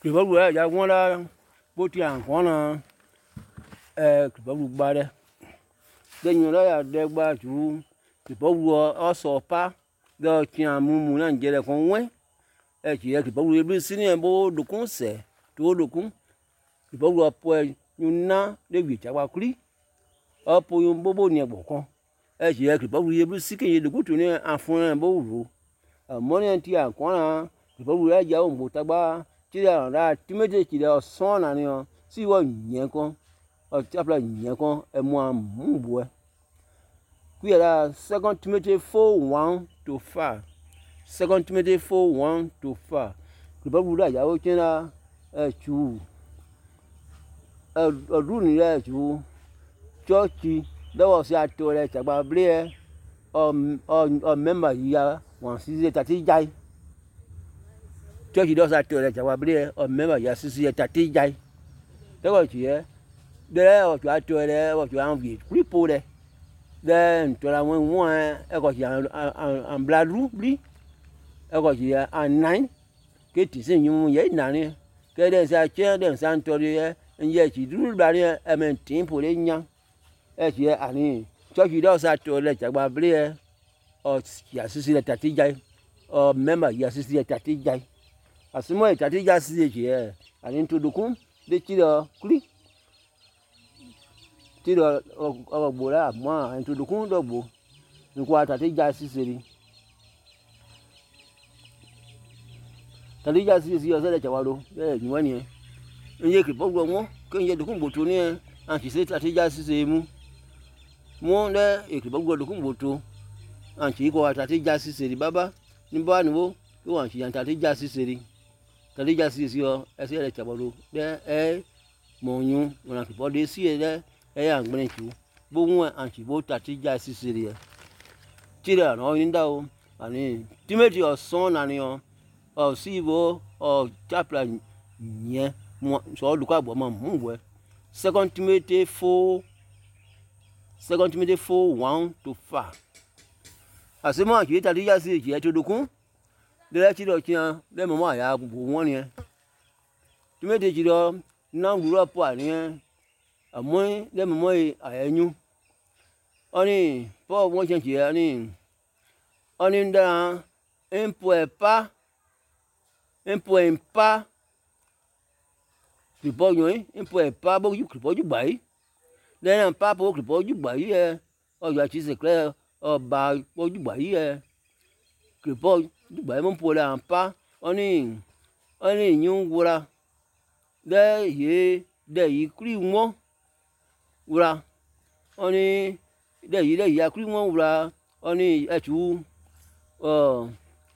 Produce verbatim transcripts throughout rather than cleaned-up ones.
Kribabu ya ya wona boti an kona eh kribabu gbare. De nyola ya de gba ju kribabu o so pa de ti an mumu na nje le kon wen. E ti e kribabu e bi sini e bo dokun se to dokun. Kribabu apo e nyuna de wi chagba kuri. Apo yun bobo ni egbo kan. E ti e kribabu e bi sike ye dokun to ni afun e bo ru. Amoni ti an kona kribabu ya ja o mo tagba ti a ra ti meje ti le son na ni o si wo yen kan o ti apla yen kan e mo ambu e ku era second Timothy four one to five. second Timothy four one to five. Kribabu da ja o tin na e chu e odun ni le chu church da wo si ato le chagba bre e o o member ya wan si tati jai. Church does that to let our brother or member ya sisi tati jai. That was here. There or to ato there or to envy. People there. Then to la one one I got here and blood rubli. I got here and nine. Get is in you yet nanny. Get us a chair then santoria and yet you do barrier I mean temple in young. As here and church does that to let our brother or ya sisi tati jai or member ya sisi tati jai. Asimo e tati ja si je ani to dokun de ti do kuri ti do o gbo la mo ani to dokun do gbo nko tati ja si seri tati ja si si o se le chawalo e ni wani e nje ki pogbo won ke nje dokun bo to ni e an ti se tati ja si se mu mo le e ki pogbo dokun bo to an ti ko tati ja si seri baba ni ba ni wo ko an ti yan tati ja si seri tali ja si si o e se le chabolo de e monyu wona ki bo de si e de e ya ngbin chu bo won anti bo tati ja si si re tira no ni da o ani Timothy o son na ni o o si bo o chapla nye mo so luka gbo mo mu second Timothy four second Timothy four one to five. Asimo ki tali ja si je to dokun de ti do kian le mo ma ya bu won ni ti me de ji do na guru po ani amo le mo mo ayenyu oni po won chen ti ani oni nda impo e pa impo en pa kripo yan impo e pa bo ju kripo ju gba yi le na pa po kripo ju gba yi e o ya ti se kle o ba po ju gba yi e kripo dugba mo po la pa oni oni nyun wura de ye de yi kri won wura oni de yi de ya kri won wura oni etu o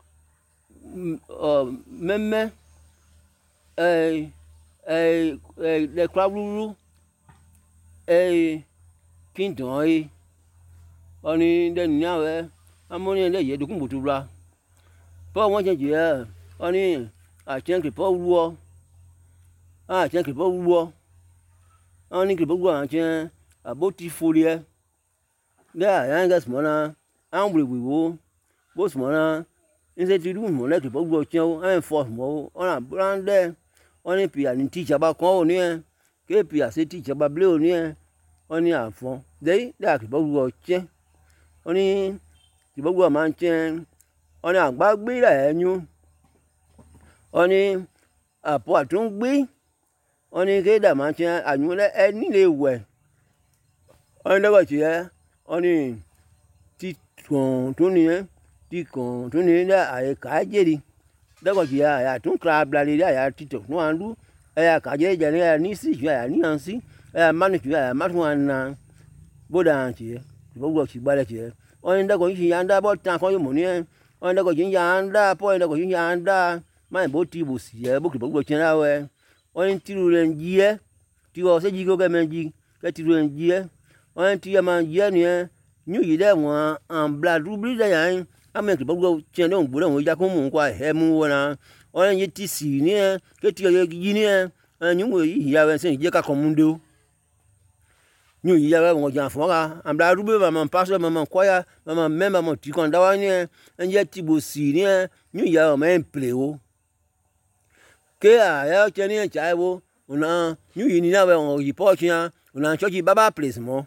o meme eh eh le kwaburu eh kindon yi oni de nyawe amoni de ye dokun botura po won je je oni a chen ki po ruo a chen ki po ruo oni ki po ruo a chen aboti folie da ya ngas mona an bri wiwo bo smona inse ti du mo le ki po ruo chen o an force mo ona brande oni pi ani teacher ba kan oni e ke pi ase teacher ba ble oni e oni afon de da ki po ruo chen oni ki po ruo ma chen oni agbagbe la enyu oni apo atun gbe oni ke da ma chen anyu le eni le we oni lo ti e oni ti kon tun ni e ti kon tun ni da aye ka jeri da ko ti ya ya tun kra bla le ya ti to no andu e ya ka je je ni si ju ya ni an si e ma ni ju ya ma tun an boda ti e bo go ti gba le ti e oni da ko yi ya nda bo tan kan yo mo ni e on da ko jin ya nda po da ko jin ya nda ma bo ti bo si e bo ki bo chen la we on ti ru len ji e ti o se ji go ke men ji ke ti ru len ji e on ti ya ma ji ni e nyu yi de won an blood rubli da yan a me ki bo chen lo ngbo lo ja ko mu kwa he mu wona on yi ti si ni e ke ti ye ji ni e nyu wo yi ya we se je ka komundo nyu yi ya we won jan fun ka an blood rubli ma pastor ma kwaya ma member mo ti kon da wa ni e en je ti bo si ni e nyu ya o me play o ke a ya cheni chai wo una nyu yini na we on report ya una church baba place mo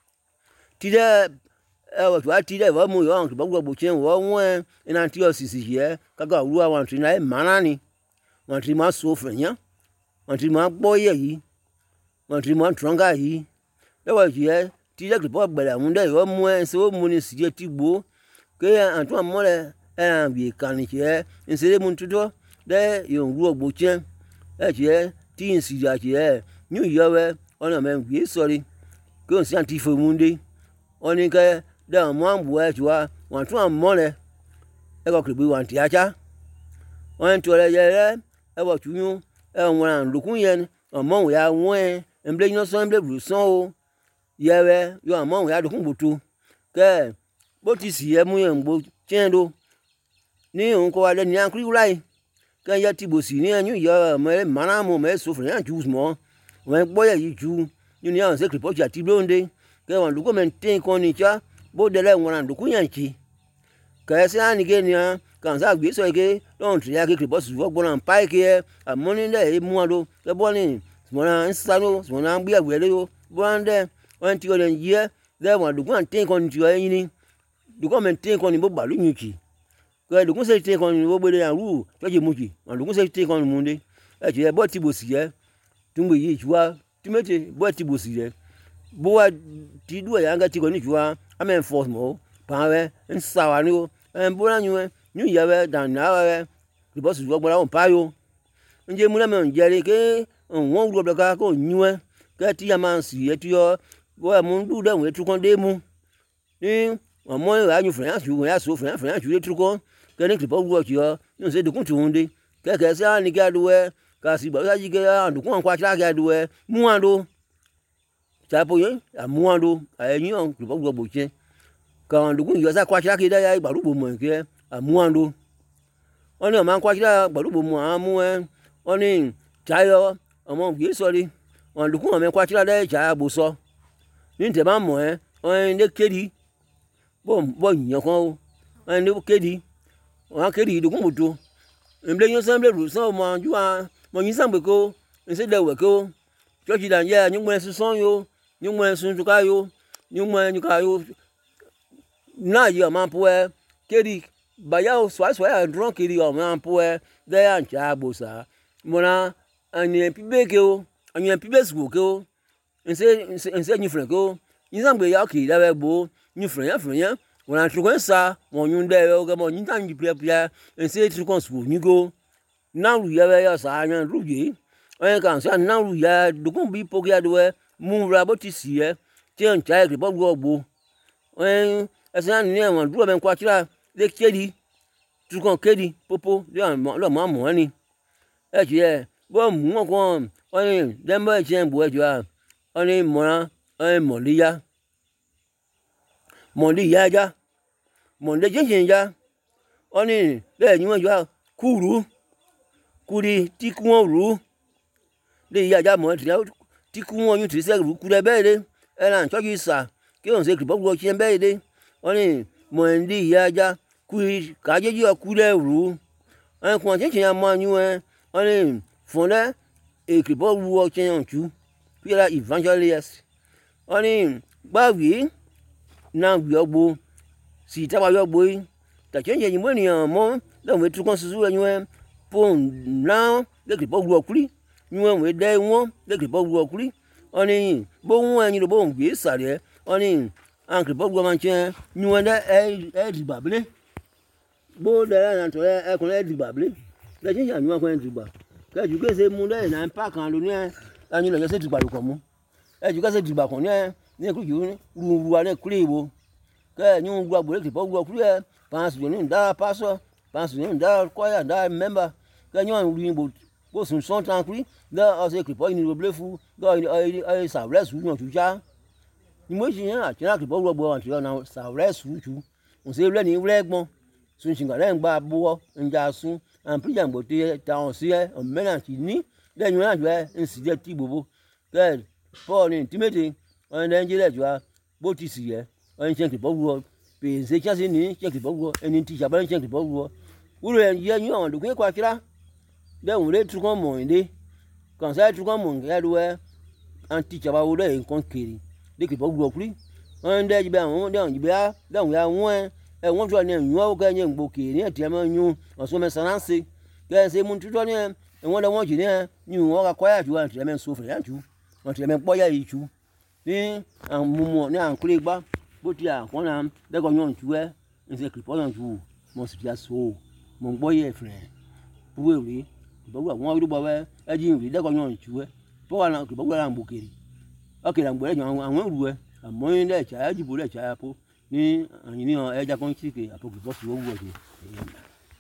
ti de e wo twa ti de wo mu yo on bo gbo chen wo won ina ti o sisi ye ka ga ru àwọn tri na e manani wọ́n tri ma so fenya wọ́n tri ma gbo ye yi wọ́n tri ma tronga yi le wo je ti de report gbere mu de yo mu en so mu ni si je ti gbo ke antu mo le e bi kan ni je en se mu tuto de yo ru gbo chen e je ti en si ja je nyu yo we ona me bi sorry ke on si anti fo mu de oni ke de mo an bu e jwa wọ́n tun mo le e ko kribi wan ti acha wọ́n to le ye le e wo tuyun e won lukun yen omo ya won emble no so emble bru so o yewe yo omo ya lukun butu ke bó ti sì ẹ mú yẹn gbó chen do ní òun kó wa lẹ ní ankuri wúláyé kẹ yẹ ti bò sí ní ẹyún yọ ọmọ ẹ mara mọ ọmọ ẹ sọ fún yẹn jù mọ wọn gbọ́ yẹ yìí jù nínú yẹn ṣe kìrìpọ́tì àti lóńdé kẹ wọn dùkú mẹ tẹ́ nǹkan ní ìjà bó dẹlẹ wọn àdùkú yẹn kì kẹ sí ànìkè ni à kàn sá gbé sọ ike lọ́run tìrì yà kí kìrìpọ́tì fọ́ gbọ́n náà pa ike ẹ àmọ́ ní dẹ́ ẹ mú wọn do kẹ bọ́ ní sùmọ́nà ń sá ló sùmọ́nà ń gbé ẹ̀wẹ̀ lé o bọ́ ń dẹ́ wọn ti ọ̀dẹ̀ yẹ dẹ́ wọn àdùkú à ń tẹ́ nǹkan ní tìrì ẹ̀yìn ni dùkú mẹ tẹ́ nǹkan ní bó bàlú yìí kì kẹ dùkú sẹ tẹ́ nǹkan ní bó gbélé àrùn tọ́jú mú kì wọn dùkú sẹ tẹ́ nǹkan ní mú dé ẹ̀ tì yẹ bọ́ ti bò sí yẹ túnbọ̀ yìí ìtura túmẹ̀tì bọ́ ti bò sí yẹ bó wa ti dúró yà ń gẹ́ ti kọ́ ní ìtura àmẹ́ ń fọ́ mọ́ pàrọ̀ wẹ́ ń sá wa ní o ẹ̀ ń bóra yín wẹ́ ní ìyá wẹ́ dànù náà wẹ́ kìrìpọ́tì fọ́ gbọ́dọ̀ wọn pa yó ń jẹ́ múlẹ̀ mẹ́rin jẹ́rìí ké wọ́n wúlò bẹ́ẹ̀ ká kó yín wẹ́ kẹ́ tí a máa ń sì yẹ tí yọ wọ́n mú dúró dẹ́wọ̀n ètò kan dé mú ní ọmọ ìwà yín fìrìyàn sùn wọ́n yà sọ fìrìyàn fìrìyàn sùn ètò kan kẹ́ ní kìrìpọ́tì wọ́ ti yọ ní ọ̀sẹ̀ dùkún tì wọ́n dé kẹ́kẹ́ sí àní kí a dùn wẹ́ kà sí gbàgbọ́ sáyé kẹ́ àdùkún àwọn kwatra kí a dùn wẹ́ mú wọn do sàpò yẹn àmú wọn do àyẹ̀yìn ọ̀hún kìrìpọ́tì wọ́ bò tiẹ́ kà àwọn àdùkún yọ sá kwatra kí dáyà ìgbàlúgbò mọ̀ kẹ́ àmú wọn do wọ́n ní ọmọ kwatra gbàlúgbò mọ̀ àwọn mú ẹ wọ́n ní chayọ ọmọ yìí sọ̀rí wọn àdùkún ọmọ kwatra dáyà chayà bò sọ ní tẹ̀ bá mọ̀ ẹ́ wọ́n ní kéde bọ́ yìnyín kan o wọ́n ní kéde wọ́n kéde ìdùkún bò tó emble nyo semble ru so mo jua mo yin sambe ko nse de we ko church dan ye nyu mo su son yo nyu mo su tu ka yo nyu mo nyu ka yo na yo man po e kedi ba ya o swa swa ya drunk kedi o man po e de ya ncha gbo sa mo na ani pi be ke o ani pi be su ke o nse nse nyu fre ko yin sambe ya ki da we gbo nyu fre ya fre ya wọ́n á tún kọ́ ń sa wọ́n yún dẹ́ ẹ ọgẹ́ mọ́ yín tàn yí pìlẹ́pìlẹ́ ẹ̀ ṣe é tún kọ́ sùn ní ko náà rù yẹ ẹ sà á yẹn rù yìí ẹ̀ kàn sí à náà rù yẹ dùkún bí pókí adùn ẹ mú ra bó ti sì ẹ tí ẹ̀ ń tẹ́ ẹ̀ kì bọ́ gbọ́ gbó ẹ̀ ẹ̀sìn àná ní ẹ̀wọ̀n dúró bẹ́ẹ̀ ń kọ́ àtìrà lé kéde tún kọ́ kéde pópó lọ́mọ àmọ́ ẹ̀ ni ẹ̀ kì ẹ̀ bọ́ mú wọn kàn ọ̀ ní dẹ́mbẹ́ ẹ̀ tiẹ̀ ń bọ̀ ẹ̀ jọ ọ̀ ní mọ̀ra ẹ̀ mọ̀lẹ́yà mọ̀lẹ́ ìyá ajá mọ̀lẹ́ jẹ́jẹ́ ìyá wọ́n ní bẹ́ẹ̀ ni wọ́n jọ kúrú kúri tí kú wọn rú lé ìyá ajá mọ̀ tí kú wọn yún tìrí sẹ́rù kúrẹ́ bẹ́ẹ̀ dé ẹ̀rọ àǹtọ́jú ìsà kí wọ́n ṣe kìrìpọ́ gbọ́ tiẹ̀ bẹ́ẹ̀ dé wọ́n ní mọ̀lẹ́ ìyá ajá kúri kájẹ́jì ọkúrẹ́ rú wọ́n kún ọ̀tẹ́tẹ́ yẹn mọ́ anyún ẹ wọ́n ní fúnlẹ́ èkìrìpọ́ rú ọtí yẹn tù fíra evangelist wọ́n ní gbàgbé náà gbé ọgbó sì tábà yọ gbó yìí tàkì ẹ̀yẹ ìmọ̀ ènìyàn mọ́ lẹ́wọ̀n ètò kan ṣoṣo ẹ̀yìn ẹ̀ fóun náà lẹ́kìrì pọ̀ wú ọkùnrin yín wọn wọ́n dẹ́ wọ́n lẹ́kìrì pọ̀ wú ọkùnrin wọ́n ní bó wọ́n ẹ̀yìn ló bó ń gbé sàrẹ̀ wọ́n ní àǹkìrì pọ̀ wú ọmọ tiẹ̀ yín wọn dẹ́ ẹ̀ dìgbà bílẹ̀ bó dẹ́ ẹ̀ nàtọ̀ ẹ̀kùnrin ẹ̀ dìgbà bílẹ̀ lẹ́kìrì yàn yín wọn kọ́ ẹ̀ dìgbà kẹ́jú kése mú lẹ́yìn náà pààkì àlọ́ ní ẹ̀ ẹ̀yìn lọ́yọ́ sẹ́ dìgbà lùkọ̀ mú ẹ̀jú kése dìgbà kàn ní ẹ̀ ní ẹ̀kú yìí rúru wa ní kúrẹ́ ìwo kẹ́ ẹ̀ ní wọn gbọ́ àgbò lẹ́kìrì pọ̀ wú ọkùnrin ẹ̀ pàṣẹ ní ìdá pásọ pàṣẹ ní ìdá kọ́yà ìdá mẹ́mbà kẹ́ ẹ̀ ní wọn rí ibò bó sùn sọ́n tán kúrí lẹ́ ọ̀sẹ̀ kìrìpọ̀ yìí ní ìrọ̀bílẹ̀ fún ẹ̀ sàwẹ́sù yàn tù já ní mo ṣe yẹn àti náà kìrìpọ̀ wú ọgbọ̀ àti ọ̀nà sàwẹ́sù tù ǹsẹ̀ rẹ̀ ní rẹ́gbọ́n sùn ṣìǹkà lẹ́yìn gbà bọ́ ǹjà sùn àǹpìlẹ̀ àgbòtẹ́ tàwọn sí ẹ̀ ọ̀mẹ́nà tì ní lẹ́yìn wọn àjọ ẹ̀ ń sì jẹ́ tí gbogbo kẹ́ ẹ̀ paul ní tímẹ́tì ọ̀nà nàìjíríà jọ bó ti sì yẹ ọ̀nà ìṣẹ́ kìrìpọ̀ wú ọ pèsè kíáṣí ní ìṣẹ́ kìrìpọ̀ wú ọ ẹni tí ìṣàbẹ̀rẹ̀ ìṣẹ́ kìrìpọ̀ wú ọ wúlò ẹ̀ yẹ yín ọ̀hún dùkú ẹ̀kọ́ akíra de on le truc mon inde quand ça truc mon ya do anti chaba wo de nkan kiri de ke bo gbo kuri on de jibe àwọn de on jibe a de on ya won e won jo ni yun o ke ni ngbo kiri ni ti ma yun o so me sananse ke se mun tuto ni e won de won ji ni yun o ka ko ya ju an ti me so fe ya ju on ti me po ya yi ju ni an mumu ni an kuri gba bo ti a kon na de ko yun ju e nse kripo yun ju mo si ya so mo gbo ye fre buwe ri bo wa won ri bo we e ji ri de ko yun ju e bo wa na kripo wa ngbo kiri o ke la ngbo le yan àwọn ru e àmọ́ ilé ẹ̀chá ẹ̀jìbò lẹ̀ ẹ̀chá ẹ̀pọ̀ ní àyìn ní ẹja kan chíkè àpòkè bọ́sì owó ọ̀dẹ̀ èèyàn.